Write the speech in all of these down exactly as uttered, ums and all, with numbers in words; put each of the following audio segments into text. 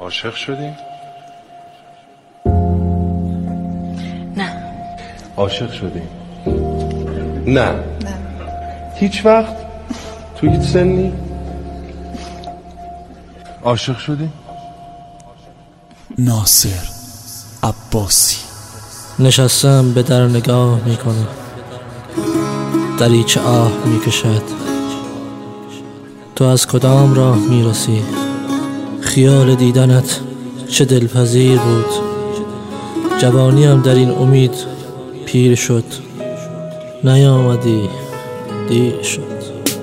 عاشق شدی؟ نه. عاشق شدی؟ نه. نه. هیچ وقت؟ تو هیچ سنی؟ عاشق شدی؟ ناصر عباسی. نشستم به در نگاه میکنه، دریچه آه میکشد. تو از کدام راه میرسی؟ خیال دیدنت چه دلپذیر بود. جوانیم در این امید پیر شد، نیامدی دیر شد.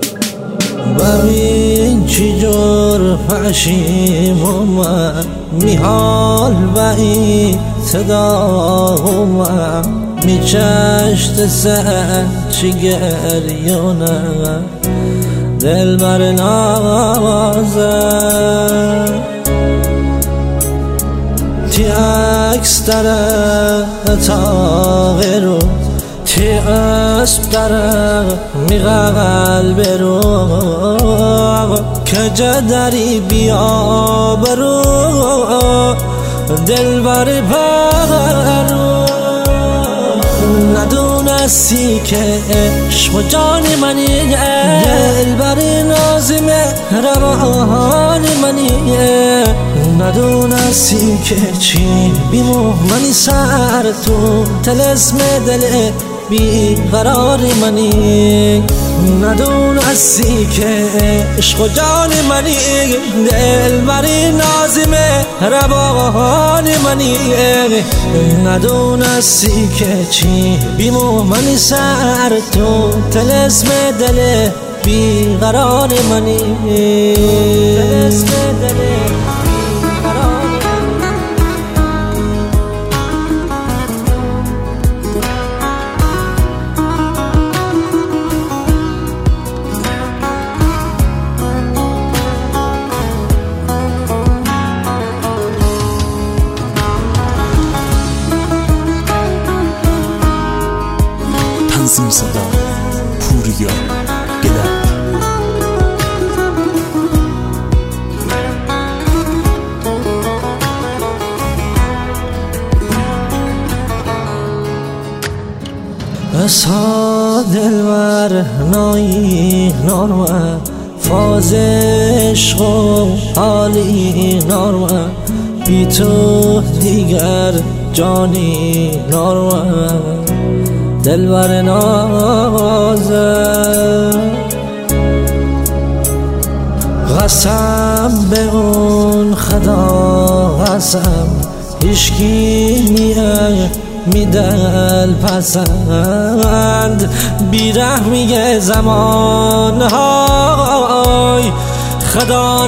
ببین چی جور پشیم اومد، میحال و این صدا اومد، میچشت سر چی گریونه، دل بر نازه تی عکس داره تاغی رو، تی اسب داره می قلب رو، که جدری بیا برو دل بر پرو. ندونستی که عشق و جان منی، دل بر نازم روان منی. ندونستی که چی بیمو منی سر تو تلسم دل بیقرار منی. ندونستی که عشق و جان منی، دل بری نازم روان منی. ندونستی که چی بیمو منی سر تو تلسم دل بیقرار منی. تلسم دل بیقرار منی. تنظیم صدا پوریا گلر. اسها دلور نایی نارمه، فاز عشق و حالی نارمه، بی تو دیگر جانی نارمه، دلبر نازه. قسم به اون خدا قسم، هیچکی نیه میدل پسند، بیرحمی زمان های خدا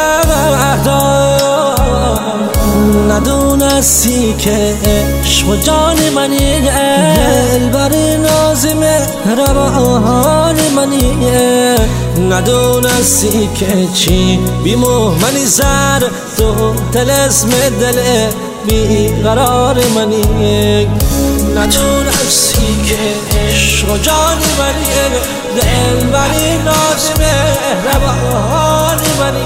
نگهدار. ندونستی که عشق و جان منی، دل بر نازم روان منی. ندونستی که چی بیمو منی سر تو تلسم دل بیقرار منی. ندونستی که عشق و جان منی، دل بری نازم روان منی.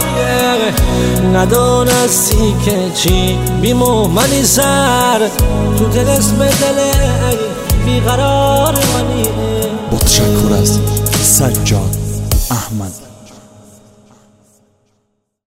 ندونستی که چی بیمو منی سر تو تلسم دل بیقرار منی. با تشکر از سجاد احمد